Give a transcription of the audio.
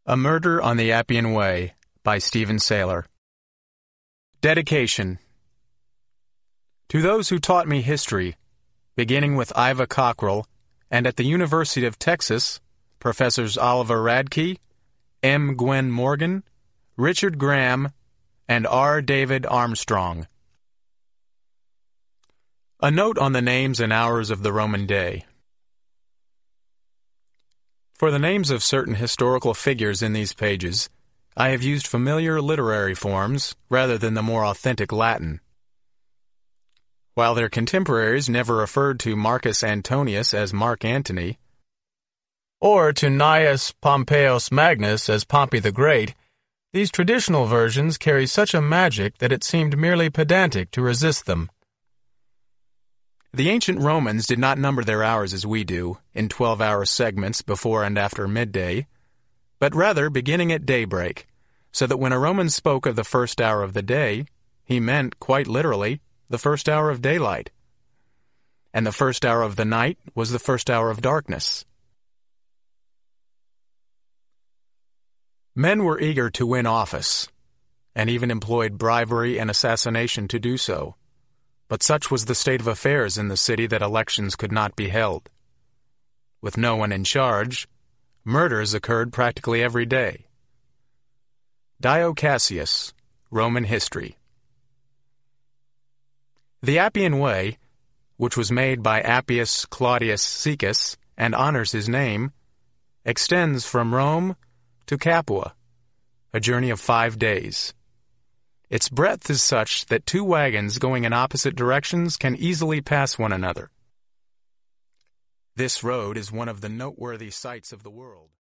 A Murder on the Appian Way by Stephen Saylor. Dedication. To those who taught me history, beginning with Iva Cockrell, and at the University of Texas, Professors Oliver Radke, M. Gwen Morgan, Richard Graham, and R. David Armstrong. A note on the names and hours of the Roman day. For the names of certain historical figures in these pages, I have used familiar literary forms rather than the more authentic Latin. While their contemporaries never referred to Marcus Antonius as Mark Antony, or to Gnaeus Pompeius Magnus as Pompey the Great, these traditional versions carry such a magic that it seemed merely pedantic to resist them. The ancient Romans did not number their hours as we do, in 12-hour segments before and after midday, but rather beginning at daybreak, so that when a Roman spoke of the first hour of the day, he meant, quite literally, the first hour of daylight. And the first hour of the night was the first hour of darkness. Men were eager to win office, and even employed bribery and assassination to do so. But such was the state of affairs in the city that elections could not be held. With no one in charge, murders occurred practically every day. Dio Cassius, Roman History. The Appian Way, which was made by Appius Claudius Caecus and honors his name, extends from Rome to Capua, a journey of 5 days. Its breadth is such that 2 wagons going in opposite directions can easily pass one another. This road is one of the noteworthy sights of the world.